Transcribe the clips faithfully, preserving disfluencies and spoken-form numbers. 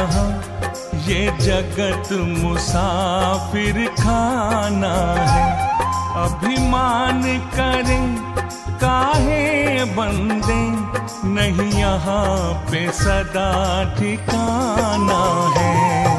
यहाँ ये जगत मुसाफिर खाना है। अभिमान करें काहे बंदे, नहीं यहाँ पे सदा ठिकाना है।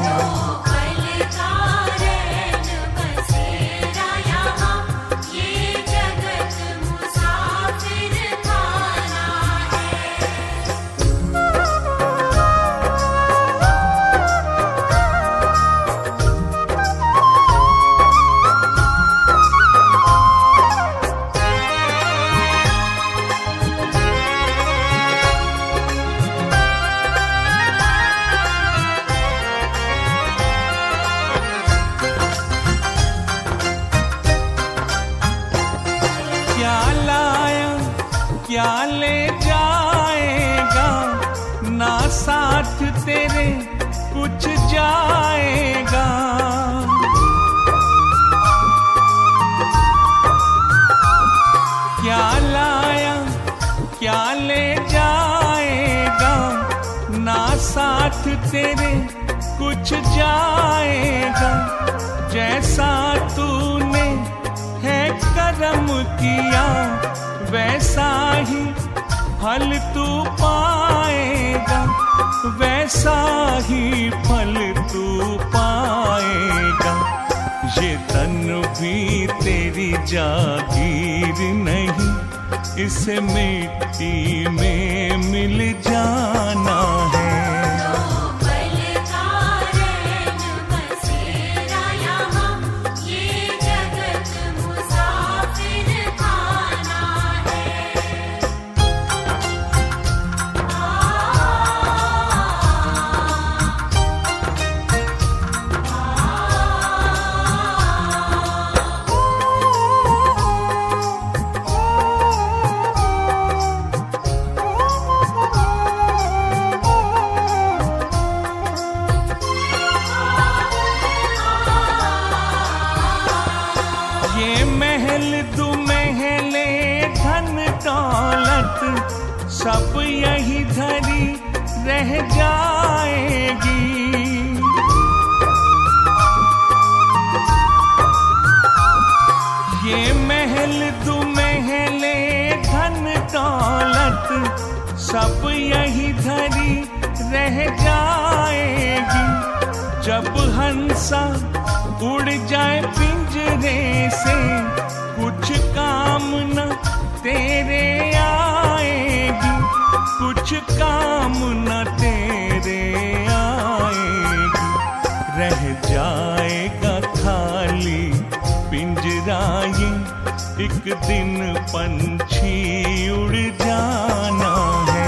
क्या ले जाएगा ना साथ तेरे कुछ जाएगा। क्या लाया क्या ले जाएगा ना साथ तेरे कुछ जाएगा। जैसा तूने है कर्म किया वैसा ही फल तू पाएगा, वैसा ही फल तू पाएगा। ये तन भी तेरी जागीर नहीं, इसे मिट्टी में मिल जाना है। सब यही धरी रह जाएगी। ये महल दो महले धन दौलत सब यही धरी रह जाएगी। जब हंसा उड़ जाए पिंजरे से कुछ काम न तेरे आएगी, कुछ काम न तेरे आएगी। रह जाएगा खाली पिंजरा ये, एक दिन पंछी उड़ जाना है।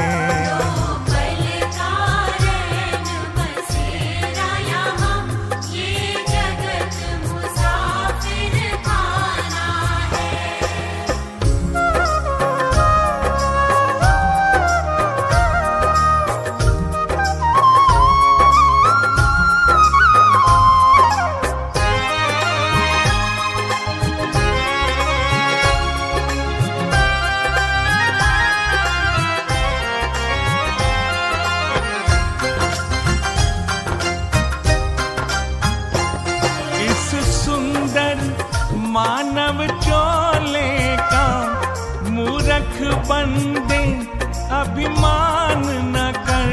मानव चोले का मूर्ख बंदे अभिमान न कर।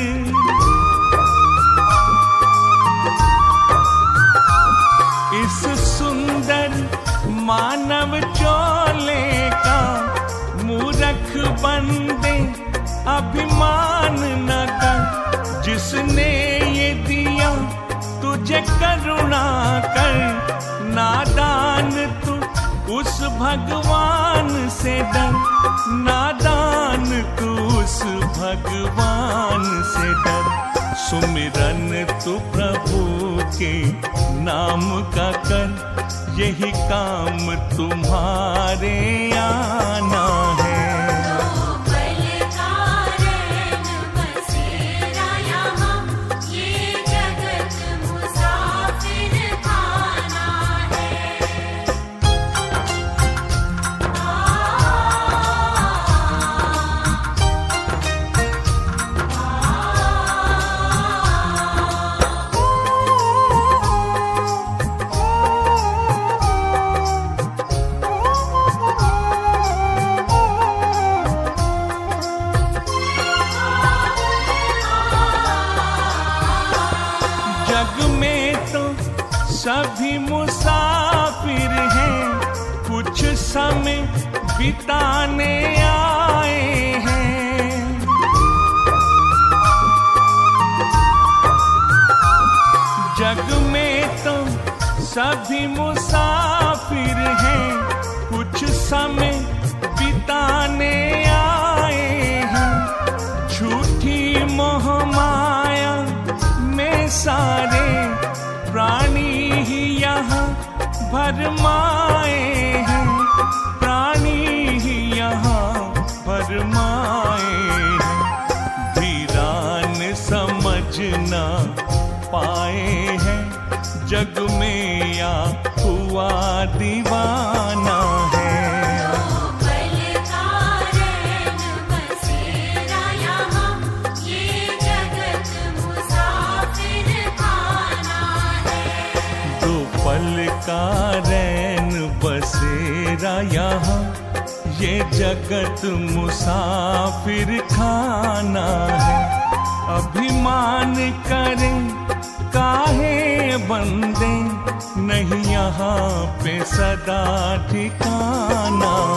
इस सुंदर मानव चोले का मूर्ख बंदे अभिमान न कर। जिसने ये दिया तुझे करुणा कर, नादान तू उस भगवान से डर। नादान तू उस भगवान से डर। सुमिरन तू प्रभु के नाम का कर, यही काम तुम्हारे आना है। सभी मुसाफिर हैं, कुछ समय बिताने आए हैं। जग में तो सभी मुसाफिर हैं, कुछ समय बिताने आए हैं। झूठी मोह माया में सारे प्राणी ही यहाँ भरमाए हैं, प्राणी ही यहाँ भरमाए हैं। धीरान समझना पाए हैं, जग में या हुआ दीवाना है। का रैन बसेरा यहाँ, ये जगत मुसाफिर खाना है। अभिमान करें काहे बंदे, नहीं यहाँ पे सदा ठिकाना